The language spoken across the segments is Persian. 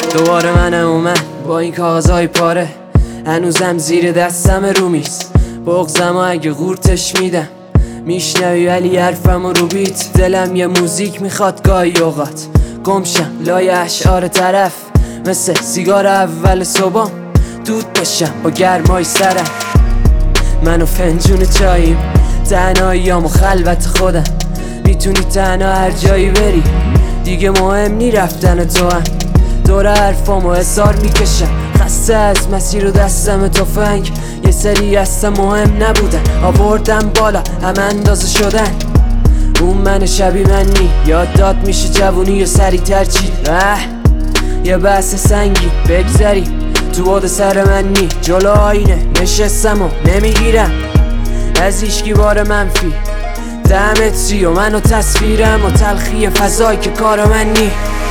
دوباره منم و من با این کاغذهای پاره، هنوزم زیر دستم رو میز. بغضم و اگه قورتش میدم میشنوی ولی حرفم رو بیت. دلم یه موزیک میخواد گاهی اوقات گمشم لای اشعار طرف، مثل سیگار اول صبحم دود بشم با گرمای سرم. من و فنجون چاییم، تنهاییام و خلوت خودم. میتونی تنها هر جایی بری، دیگه مهم نی رفتن تو هم. دور حرفامو حسار میکشم، خسته از مسیر و دستم تفنگ. یه سری هستم مهم نبودن، آوردم بالا همه اندازه شدن. اون من شبیه من نی، یاد داد میشه جوونی و سری ترچی. یه بحث سنگی بگذری تو بود سر من نی. جلو آینه نشستم و نمیگیرم از ایشکی بار منفی. دمتری و من و تصویرم و تلخی فضایی که کار من نی.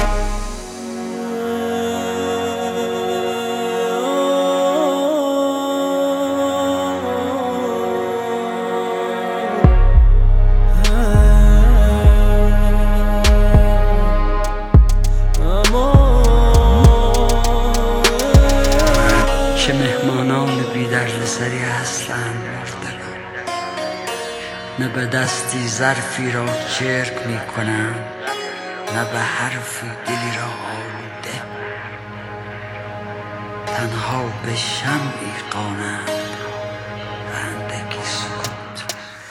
که مهمانان بی درد سری هستند نه به دستی ظرفی را چرک می کنم، نه به حرفی دلی را آلوده. تنها به شمعی قانند و اندکی سکوت.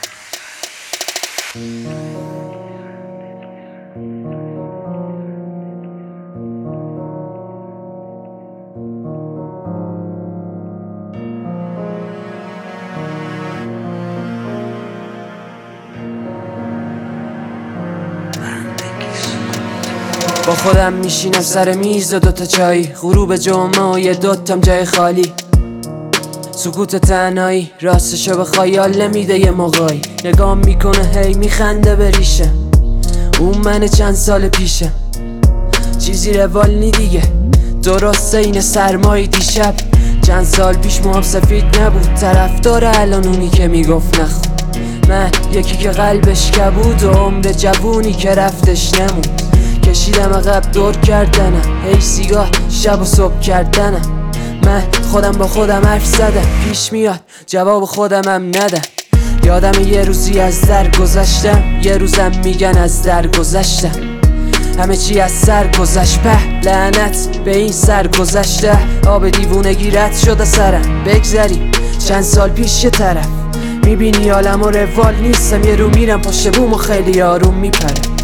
با خودم میشینم سر میز و دوتا چایی، غروب جمعه و یه دوتام جای خالی. سکوت تنهایی راستشو به خیال نمیده. یه موقعی نگام میکنه هی میخنده به ریشم. اون من چند سال پیشم، چیزی روال نی دیگه. درسته این سرمای دیشب چند سال پیش موام سفید نبود. طرفدار الان اونی که میگفت نخون. من یکی که قلبش کبود و عمر جوونی که رفتش نمود. کشیدم عقب دور کردنم، هی سیگار شب و صبح کردنم. من خودم با خودم حرف زدم، پیش میاد جواب خودمم ندم. یادم یه روزی از در گذشتم، یه روزم میگن از در گذشتم. همه چی از سر گذشت، به لعنت به این سر گذشته. آب دیوونگی رد شده سرم، بگذری چند سال پیش یه طرف. میبینی عالم و روال نیستم، یه رو میرم پشت بوم و خیلی آروم میپرم.